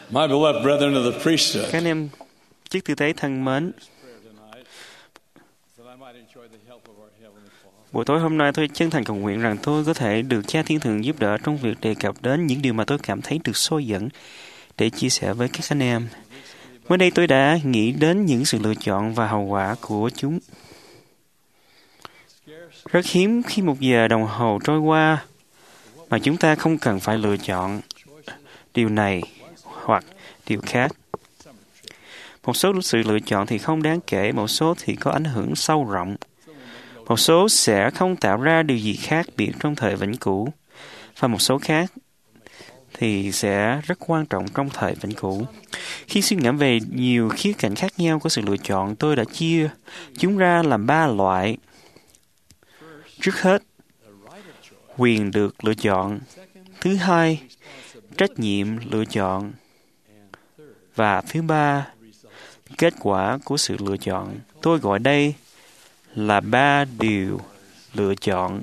My beloved brethren of the priesthood, Các anh em chức tư tế thân mến, buổi tối hôm nay tôi chân thành cầu nguyện rằng tôi có thể được Cha Thiên Thượng giúp đỡ trong việc đề cập đến những điều mà tôi cảm thấy được soi dẫn để chia sẻ với các anh em. Mới đây tôi đã nghĩ đến những sự lựa chọn và hậu quả của chúng. Rất hiếm khi 1 giờ đồng hồ trôi qua mà chúng ta không cần phải lựa chọn điều này hoặc điều khác. Một số sự lựa chọn thì không đáng kể, một số thì có ảnh hưởng sâu rộng. Một số sẽ không tạo ra điều gì khác biệt trong thời vĩnh cửu, và một số khác thì sẽ rất quan trọng trong thời vĩnh cửu. Khi suy ngẫm về nhiều khía cạnh khác nhau của sự lựa chọn, tôi đã chia chúng ra làm 3 loại. Trước hết, quyền được lựa chọn. Thứ hai, trách nhiệm lựa chọn. Và thứ ba, kết quả của sự lựa chọn. Tôi gọi đây là 3 điều lựa chọn.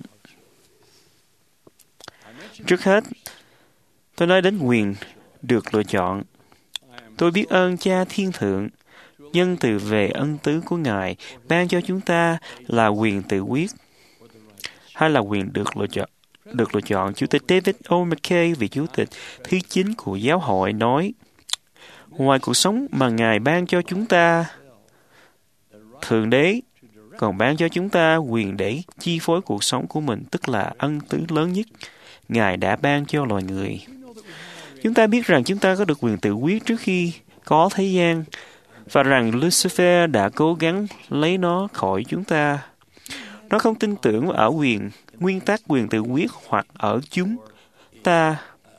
Trước hết, tôi nói đến quyền được lựa chọn. Tôi biết ơn Cha Thiên Thượng, nhân từ về ân tứ của Ngài ban cho chúng ta là quyền tự quyết, hay là quyền được lựa chọn. Chủ tịch David O. McKay, vị Chủ tịch thứ 9 của giáo hội, nói, ngoài cuộc sống mà Ngài ban cho chúng ta, Thượng Đế còn ban cho chúng ta quyền để chi phối cuộc sống của mình, tức là ân tứ lớn nhất Ngài đã ban cho loài người. Chúng ta biết rằng chúng ta có được quyền tự quyết trước khi có thế gian, và rằng Lucifer đã cố gắng lấy nó khỏi chúng ta. Nó không tin tưởng ở nguyên tắc quyền tự quyết hoặc ở chúng ta,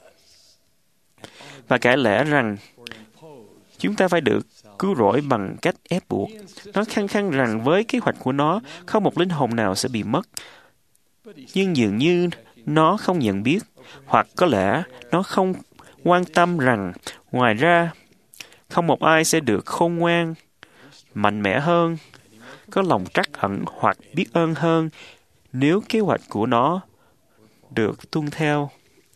và cãi lẽ rằng chúng ta phải được cứu rỗi bằng cách ép buộc. Nó khăng khăng rằng với kế hoạch của nó, không một linh hồn nào sẽ bị mất. Nhưng dường như nó không nhận biết, hoặc có lẽ nó không quan tâm rằng ngoài ra, không một ai sẽ được khôn ngoan, mạnh mẽ hơn, có lòng trắc ẩn hoặc biết ơn hơn nếu kế hoạch của nó được tuân theo.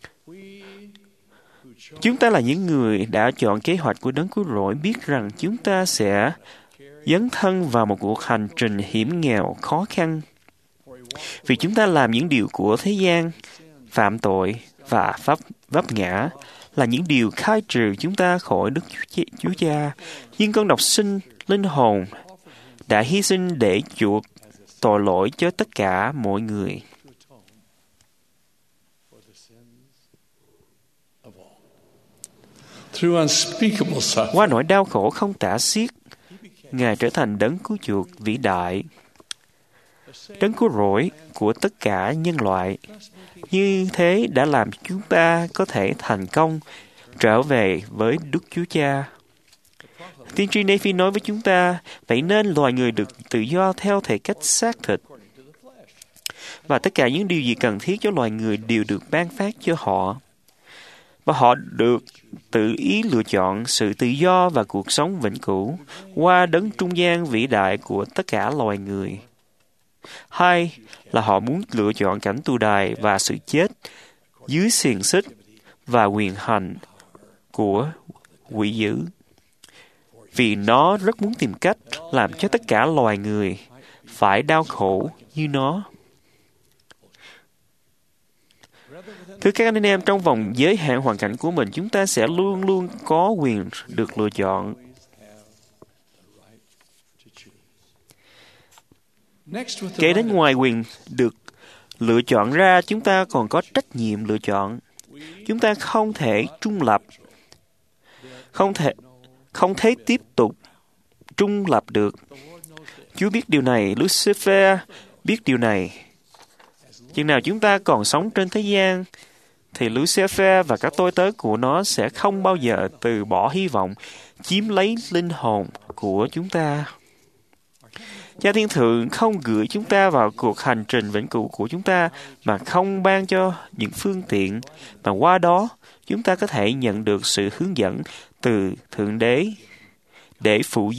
Chúng ta là những người đã chọn kế hoạch của Đấng Cứu Rỗi, biết rằng chúng ta sẽ dấn thân vào một cuộc hành trình hiểm nghèo khó khăn. Vì chúng ta làm những điều của thế gian, phạm tội và vấp ngã là những điều khai trừ chúng ta khỏi Đức Chúa Cha. Nhưng con độc sinh linh hồn đã hy sinh để chuộc tội lỗi cho tất cả mọi người. Qua nỗi đau khổ không tả xiết, Ngài trở thành Đấng cứu chuộc vĩ đại, Đấng cứu rỗi của tất cả nhân loại. Như thế đã làm chúng ta có thể thành công trở về với Đức Chúa Cha. Tiên tri Nephi nói với chúng ta, vậy nên loài người được tự do theo thể cách xác thịt. Và tất cả những điều gì cần thiết cho loài người đều được ban phát cho họ. Và họ được tự ý lựa chọn sự tự do và cuộc sống vĩnh cửu qua đấng trung gian vĩ đại của tất cả loài người. Hai là họ muốn lựa chọn cảnh tù đày và sự chết dưới xiềng xích và quyền hành của quỷ dữ. Vì nó rất muốn tìm cách làm cho tất cả loài người phải đau khổ như nó. Thưa các anh em, trong vòng giới hạn hoàn cảnh của mình, chúng ta sẽ luôn luôn có quyền được lựa chọn. Kể đến ngoài quyền được lựa chọn ra, chúng ta còn có trách nhiệm lựa chọn. Chúng ta không thể trung lập, không thể tiếp tục trung lập được. Chúa biết điều này, Lucifer biết điều này. Chừng nào chúng ta còn sống trên thế gian, thì Lucifer và các tôi tớ của nó sẽ không bao giờ từ bỏ hy vọng chiếm lấy linh hồn của chúng ta. Cha Thiên Thượng không gửi chúng ta vào cuộc hành trình vĩnh cửu của chúng ta mà không ban cho những phương tiện mà qua đó chúng ta có thể nhận được sự hướng dẫn từ Thượng Đế để phụ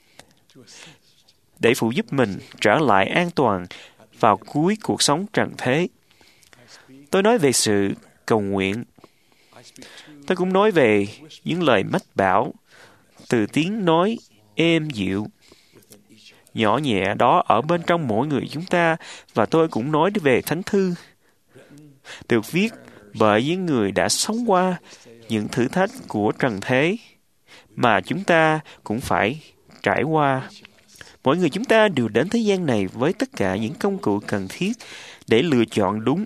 giúp mình trở lại an toàn vào cuối cuộc sống trần thế. Tôi nói về sự cầu nguyện. Tôi cũng nói về những lời mách bảo từ tiếng nói êm dịu, nhỏ nhẹ đó ở bên trong mỗi người chúng ta, và tôi cũng nói về Thánh Thư, được viết bởi những người đã sống qua những thử thách của trần thế mà chúng ta cũng phải trải qua. Mỗi người chúng ta đều đến thế gian này với tất cả những công cụ cần thiết để lựa chọn đúng.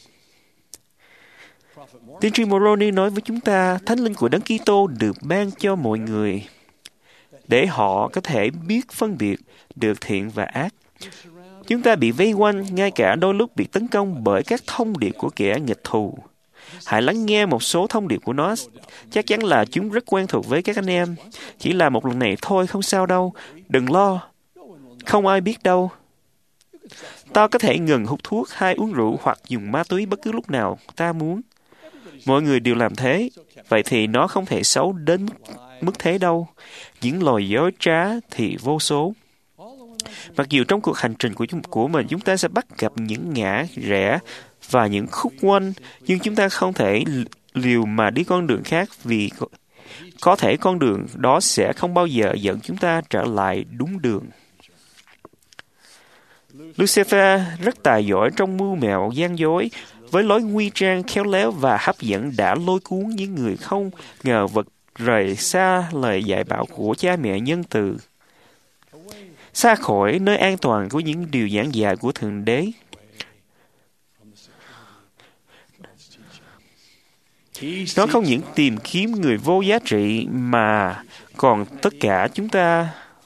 Tiên tri Moroni nói với chúng ta, Thánh Linh của Đấng Kitô được ban cho mọi người để họ có thể biết phân biệt được thiện và ác. Chúng ta bị vây quanh, ngay cả đôi lúc bị tấn công bởi các thông điệp của kẻ nghịch thù. Hãy lắng nghe một số thông điệp của nó. Chắc chắn là chúng rất quen thuộc với các anh em. Chỉ là một lần này thôi, không sao đâu. Đừng lo. Không ai biết đâu. Ta có thể ngừng hút thuốc hay uống rượu hoặc dùng ma túy bất cứ lúc nào ta muốn. Mọi người đều làm thế. Vậy thì nó không thể xấu đến mức thế đâu. Những lời dối trá thì vô số. Mặc dù trong cuộc hành trình của mình chúng ta sẽ bắt gặp những ngã rẽ và những khúc quanh, nhưng chúng ta không thể liều mà đi con đường khác, vì có thể con đường đó sẽ không bao giờ dẫn chúng ta trở lại đúng đường. Lucifer rất tài giỏi trong mưu mẹo gian dối, với lối nguy trang khéo léo và hấp dẫn đã lôi cuốn những người không ngờ vực rời xa lời dạy bảo của cha mẹ nhân từ, xa khỏi nơi an toàn của những điều giảng dạy của Thượng Đế. Nó không những tìm kiếm người vô giá trị mà còn tất cả chúng ta,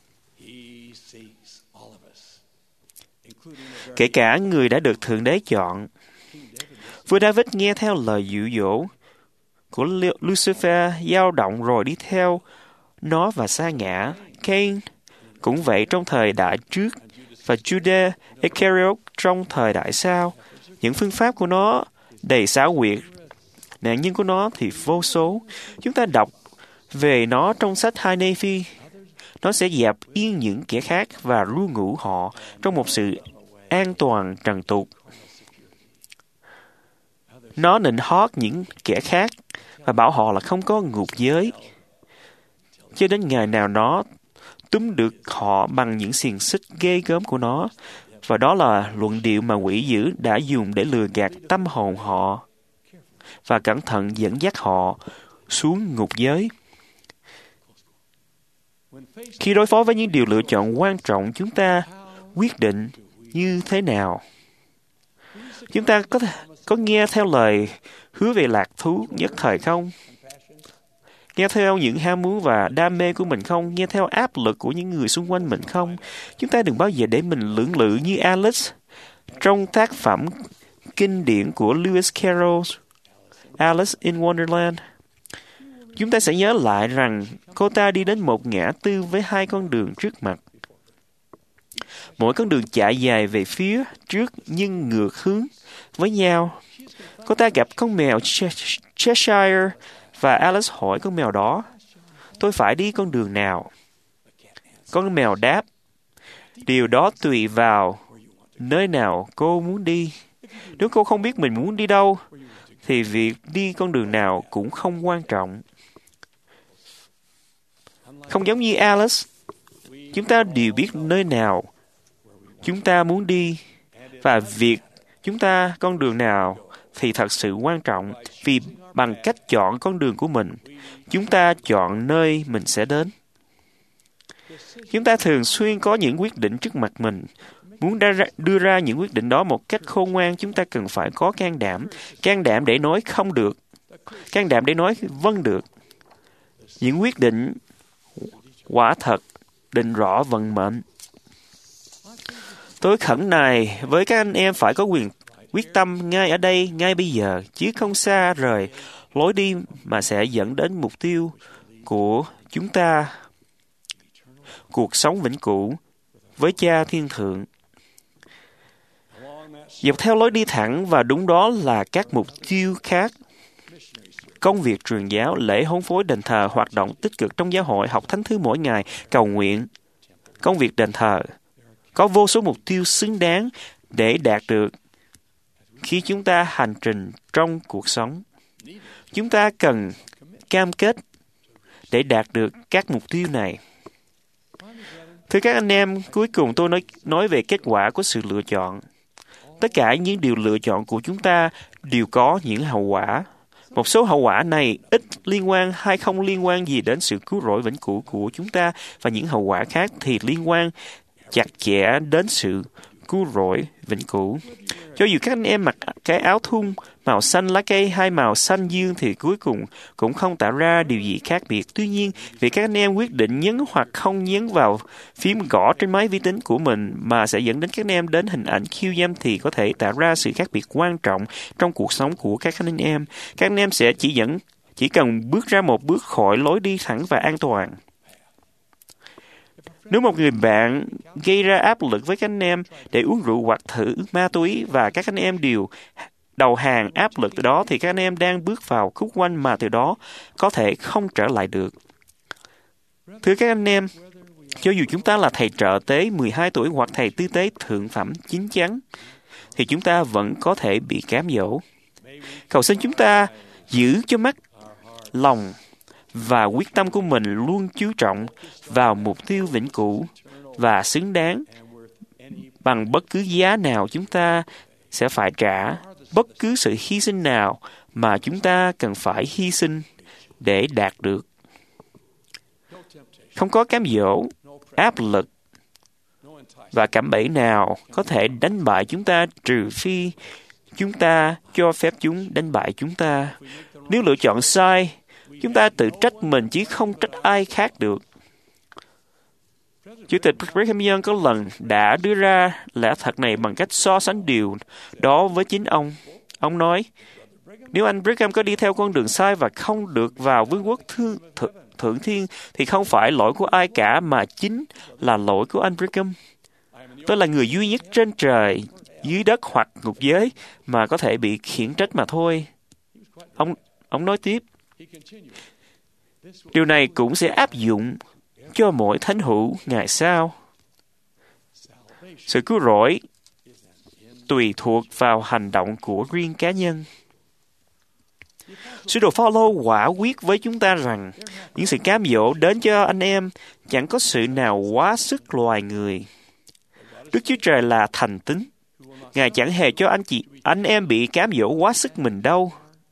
kể cả người đã được Thượng Đế chọn. Vua David nghe theo lời dụ dỗ của Lucifer, dao động rồi đi theo nó và sa ngã. Cain cũng vậy trong thời đại trước, và Judas Iscariot trong thời đại sau. Những phương pháp của nó đầy xảo quyệt, nạn nhân của nó thì vô số. Chúng ta đọc về nó trong sách Hai Nephi. Nó sẽ dẹp yên những kẻ khác và ru ngủ họ trong một sự an toàn trần tục. Nó nịnh hót những kẻ khác và bảo họ là không có ngục giới, cho đến ngày nào nó túm được họ bằng những xiềng xích ghê gớm của nó. Và đó là luận điệu mà quỷ dữ đã dùng để lừa gạt tâm hồn họ và cẩn thận dẫn dắt họ xuống ngục giới. Khi đối phó với những điều lựa chọn quan trọng, chúng ta quyết định như thế nào? Chúng ta có nghe theo lời hứa về lạc thú nhất thời không? Nghe theo những ham muốn và đam mê của mình không? Nghe theo áp lực của những người xung quanh mình không? Chúng ta đừng bao giờ để mình lưỡng lự như Alice trong tác phẩm kinh điển của Lewis Carroll, Alice in Wonderland. Chúng ta sẽ nhớ lại rằng cô ta đi đến một ngã tư với hai con đường trước mặt. Mỗi con đường chạy dài về phía trước nhưng ngược hướng với nhau. Cô ta gặp con mèo Cheshire và Alice hỏi con mèo đó, tôi phải đi con đường nào? Con mèo đáp, điều đó tùy vào nơi nào cô muốn đi. Nếu cô không biết mình muốn đi đâu, thì việc đi con đường nào cũng không quan trọng. Không giống như Alice, chúng ta đều biết nơi nào chúng ta muốn đi, và việc chúng ta con đường nào thì thật sự quan trọng, vì bằng cách chọn con đường của mình, chúng ta chọn nơi mình sẽ đến. Chúng ta thường xuyên có những quyết định trước mặt mình. Muốn đưa ra những quyết định đó một cách khôn ngoan, chúng ta cần phải có can đảm để nói không được, can đảm để nói vâng được. Những quyết định quả thật định rõ vận mệnh. Tôi khẩn nài với các anh em phải có quyết tâm ngay ở đây, ngay bây giờ, chứ không xa rời lối đi mà sẽ dẫn đến mục tiêu của chúng ta, cuộc sống vĩnh cửu với Cha Thiên Thượng. Dọc theo lối đi thẳng và đúng đó là các mục tiêu khác. Công việc truyền giáo, lễ hôn phối, đền thờ, hoạt động tích cực trong giáo hội, học thánh thư mỗi ngày, cầu nguyện. Công việc đền thờ có vô số mục tiêu xứng đáng để đạt được khi chúng ta hành trình trong cuộc sống. Chúng ta cần cam kết để đạt được các mục tiêu này. Thưa các anh em, cuối cùng tôi nói về kết quả của sự lựa chọn. Tất cả những điều lựa chọn của chúng ta đều có những hậu quả. Một số hậu quả này ít liên quan hay không liên quan gì đến sự cứu rỗi vĩnh cửu của chúng ta, và những hậu quả khác thì liên quan chặt chẽ đến sự cứu rỗi vĩnh cửu. Cho dù các anh em mặc cái áo thun màu xanh lá cây hay màu xanh dương thì cuối cùng cũng không tạo ra điều gì khác biệt. Tuy nhiên, việc các anh em quyết định nhấn hoặc không nhấn vào phím gõ trên máy vi tính của mình mà sẽ dẫn đến các anh em đến hình ảnh khiêu dâm thì có thể tạo ra sự khác biệt quan trọng trong cuộc sống của các anh em. Các anh em sẽ chỉ cần bước ra một bước khỏi lối đi thẳng và an toàn. Nếu một người bạn gây ra áp lực với các anh em để uống rượu hoặc thử ma túy và các anh em đều đầu hàng áp lực từ đó thì các anh em đang bước vào khúc quanh mà từ đó có thể không trở lại được. Thưa các anh em, cho dù chúng ta là thầy trợ tế 12 tuổi hoặc thầy tư tế thượng phẩm chín chắn, thì chúng ta vẫn có thể bị cám dỗ. Cầu xin chúng ta giữ cho mắt, lòng và quyết tâm của mình luôn chú trọng vào mục tiêu vĩnh cửu và xứng đáng. Bằng bất cứ giá nào chúng ta sẽ phải trả, bất cứ sự hy sinh nào mà chúng ta cần phải hy sinh để đạt được. Không có cám dỗ, áp lực và cạm bẫy nào có thể đánh bại chúng ta trừ phi chúng ta cho phép chúng đánh bại chúng ta. Nếu lựa chọn sai, chúng ta tự trách mình chứ không trách ai khác được. Chủ tịch Brigham Young có lần đã đưa ra lẽ thật này bằng cách so sánh điều đó với chính ông. Ông nói, nếu anh Brigham có đi theo con đường sai và không được vào vương quốc thượng thiên, thì không phải lỗi của ai cả mà chính là lỗi của anh Brigham. Tôi là người duy nhất trên trời, dưới đất hoặc ngục giới mà có thể bị khiển trách mà thôi. Ông nói tiếp, điều này cũng sẽ áp dụng cho mỗi thánh hữu ngày sau. Sự cứu rỗi tùy thuộc vào hành động của riêng cá nhân. Sứ đồ Phaolô quả quyết với chúng ta rằng những sự cám dỗ đến cho anh em chẳng có sự nào quá sức loài người. Đức Chúa Trời là thành tín. Ngài chẳng hề cho anh em bị cám dỗ quá sức mình đâu.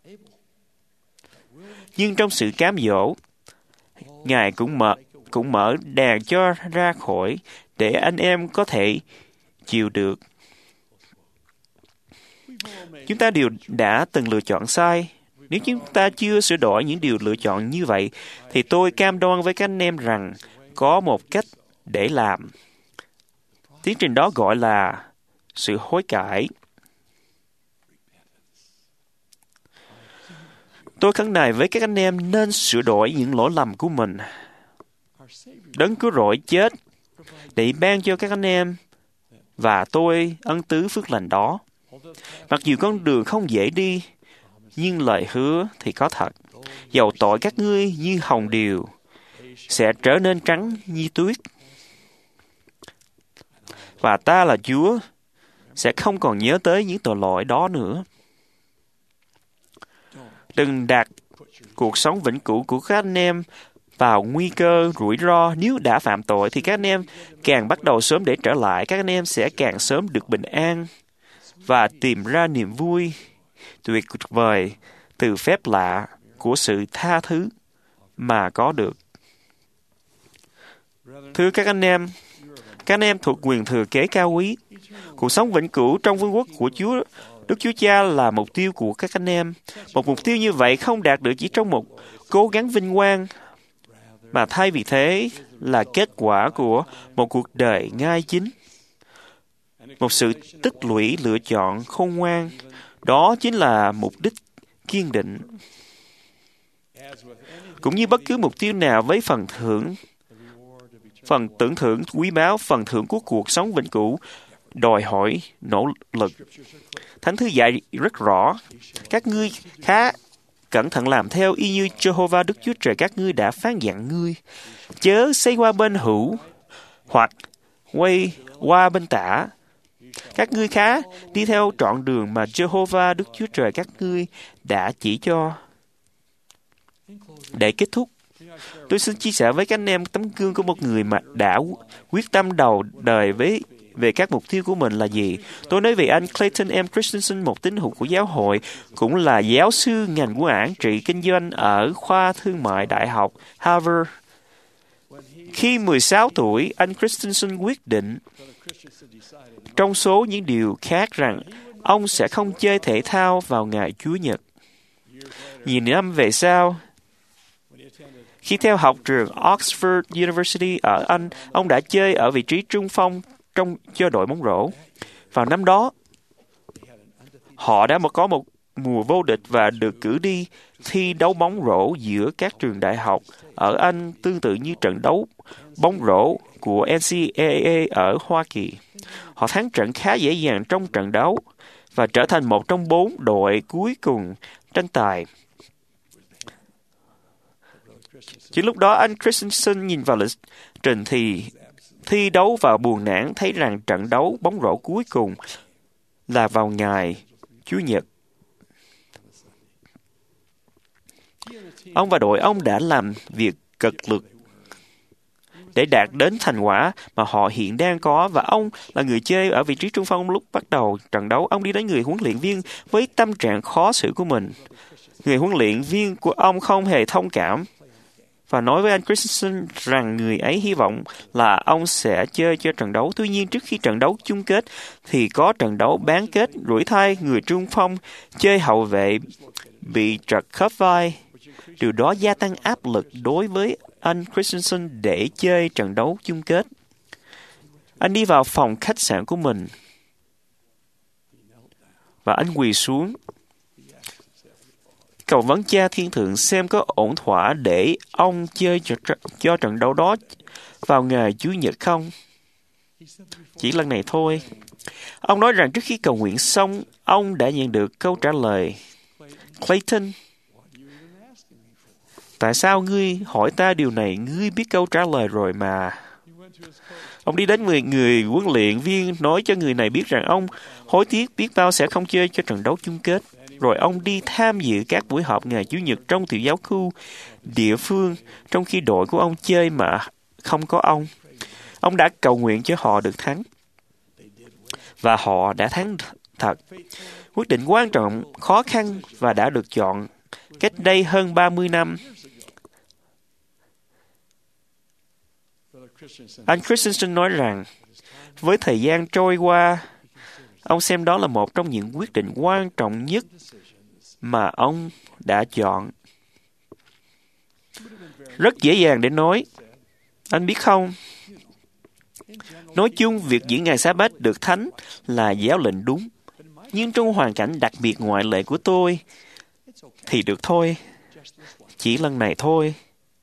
Nhưng trong sự cám dỗ, Ngài cũng mở đàn cho ra khỏi để anh em có thể chịu được. Chúng ta đều đã từng lựa chọn sai. Nếu chúng ta chưa sửa đổi những điều lựa chọn như vậy, thì tôi cam đoan với các anh em rằng có một cách để làm. Tiến trình đó gọi là sự hối cải. Tôi khấn nài với các anh em nên sửa đổi những lỗi lầm của mình. Đấng cứu rỗi chết để ban cho các anh em và tôi ân tứ phước lành đó. Mặc dù con đường không dễ đi, nhưng lời hứa thì có thật. Dầu tội các ngươi như hồng điều, sẽ trở nên trắng như tuyết. Và ta là Chúa, sẽ không còn nhớ tới những tội lỗi đó nữa. Đừng đặt cuộc sống vĩnh cửu của các anh em vào nguy cơ rủi ro. Nếu đã phạm tội thì các anh em càng bắt đầu sớm để trở lại, các anh em sẽ càng sớm được bình an và tìm ra niềm vui tuyệt vời từ phép lạ của sự tha thứ mà có được. Thưa các anh em thuộc quyền thừa kế cao quý. Cuộc sống vĩnh cửu trong vương quốc của Đức Chúa Cha là mục tiêu của các anh em. Một mục tiêu như vậy không đạt được chỉ trong một cố gắng vinh quang, mà thay vì thế là kết quả của một cuộc đời ngay chính. Một sự tích lũy lựa chọn khôn ngoan. Đó chính là mục đích kiên định. Cũng như bất cứ mục tiêu nào với phần tưởng thưởng quý báu, phần thưởng của cuộc sống vĩnh cửu đòi hỏi nỗ lực. Thánh thư dạy rất rõ, các ngươi khá cẩn thận làm theo y như Jehovah Đức Chúa Trời các ngươi đã phán dặn ngươi. Chớ xây qua bên hữu hoặc quay qua bên tả. Các ngươi khá đi theo trọn đường mà Jehovah Đức Chúa Trời các ngươi đã chỉ cho. Để kết thúc, tôi xin chia sẻ với các anh em tấm gương của một người mà đã quyết tâm đầu đời về các mục tiêu của mình là gì. Tôi nói về anh Clayton M. Christensen, một tín hữu của giáo hội, cũng là giáo sư ngành quản trị kinh doanh ở khoa thương mại Đại học Harvard. Khi 16 tuổi, anh Christensen quyết định, trong số những điều khác, rằng ông sẽ không chơi thể thao vào ngày Chủ nhật. Nhiều năm về sau, khi theo học trường Oxford University ở Anh, ông đã chơi ở vị trí trung phong cho đội bóng rổ. Vào năm đó, họ đã có một mùa vô địch và được cử đi thi đấu bóng rổ giữa các trường đại học ở Anh, tương tự như trận đấu bóng rổ của NCAA ở Hoa Kỳ. Họ thắng trận khá dễ dàng trong trận đấu và trở thành một trong 4 đội cuối cùng tranh tài. Chỉ lúc đó, anh Christensen nhìn vào lịch trình thi đấu và buồn nản thấy rằng trận đấu bóng rổ cuối cùng là vào ngày Chủ nhật. Ông và đội ông đã làm việc cực lực để đạt đến thành quả mà họ hiện đang có, và ông là người chơi ở vị trí trung phong lúc bắt đầu trận đấu. Ông đi đến người huấn luyện viên với tâm trạng khó xử của mình. Người huấn luyện viên của ông không hề thông cảm và nói với anh Christensen rằng người ấy hy vọng là ông sẽ chơi cho trận đấu. Tuy nhiên, trước khi trận đấu chung kết thì có trận đấu bán kết, rủi thay người trung phong chơi hậu vệ bị trật khớp vai. Điều đó gia tăng áp lực đối với anh Christensen để chơi trận đấu chung kết. Anh đi vào phòng khách sạn của mình và anh quỳ xuống cầu vấn Cha Thiên Thượng xem có ổn thỏa để ông chơi cho trận đấu đó vào ngày Chủ nhật không. Chỉ lần này thôi. Ông nói rằng trước khi cầu nguyện xong, ông đã nhận được câu trả lời: Clayton, tại sao ngươi hỏi ta điều này? Ngươi biết câu trả lời rồi mà. Ông đi đến người huấn luyện viên nói cho người này biết rằng ông hối tiếc biết bao sẽ không chơi cho trận đấu chung kết. Rồi ông đi tham dự các buổi họp ngày Chủ nhật trong tiểu giáo khu địa phương, trong khi đội của ông chơi mà không có ông. Ông đã cầu nguyện cho họ được thắng. Và họ đã thắng thật. Quyết định quan trọng, khó khăn và đã được chọn cách đây hơn 30 năm. Anh Christensen nói rằng, với thời gian trôi qua, ông xem đó là một trong những quyết định quan trọng nhất mà ông đã chọn. Rất dễ dàng để nói. Anh biết không, nói chung, việc giữ ngày Sa-bát được thánh là giáo lệnh đúng. Nhưng trong hoàn cảnh đặc biệt ngoại lệ của tôi, thì được thôi. Chỉ lần này thôi.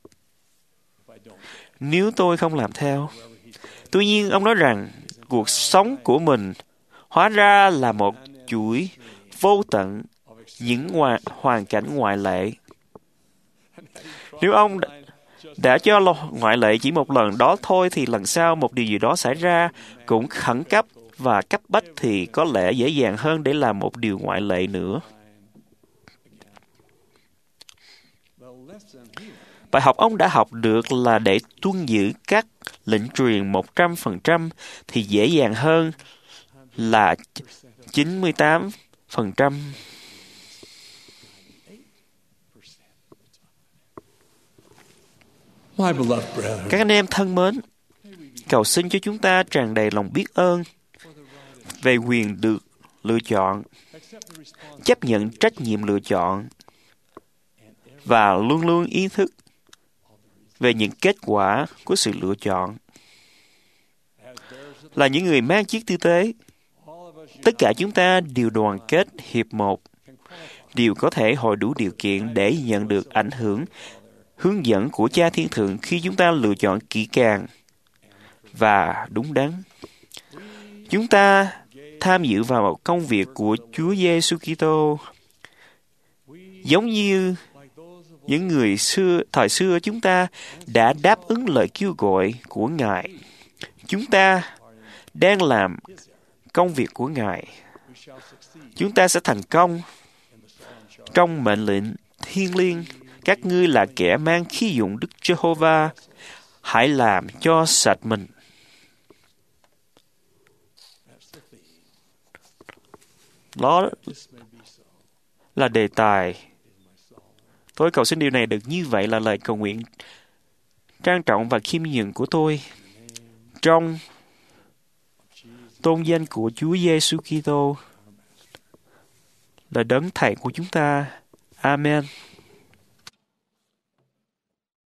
Nếu tôi không làm theo. Tuy nhiên, ông nói rằng, cuộc sống của mình hóa ra là một chuỗi vô tận những hoàn cảnh ngoại lệ. Nếu ông đã cho ngoại lệ chỉ một lần đó thôi, thì lần sau một điều gì đó xảy ra cũng khẩn cấp và cấp bách thì có lẽ dễ dàng hơn để làm một điều ngoại lệ nữa. Bài học ông đã học được là để tuân giữ các lệnh truyền 100% thì dễ dàng hơn là 98%. Các anh em thân mến, cầu xin cho chúng ta tràn đầy lòng biết ơn về quyền được lựa chọn, chấp nhận trách nhiệm lựa chọn và luôn luôn ý thức về những kết quả của sự lựa chọn. Là những người mang chiếc tư tế, tất cả chúng ta đều đoàn kết hiệp một, đều có thể hội đủ điều kiện để nhận được ảnh hưởng, hướng dẫn của Cha Thiên Thượng khi chúng ta lựa chọn kỹ càng và đúng đắn. Chúng ta tham dự vào công việc của Chúa Giêsu Kitô, giống như những người thời xưa chúng ta đã đáp ứng lời kêu gọi của Ngài. Chúng ta đang làm công việc của Ngài. Chúng ta sẽ thành công trong mệnh lệnh thiêng liêng Các ngươi là kẻ mang khí dụng Đức Giê-hô-va, hãy làm cho sạch mình. Đó là đề tài. Tôi cầu xin điều này được như vậy là lời cầu nguyện trang trọng và khiêm nhường của tôi. Trong tôn danh của Chúa Giêsu Kitô là đấng Thầy của chúng ta. Amen.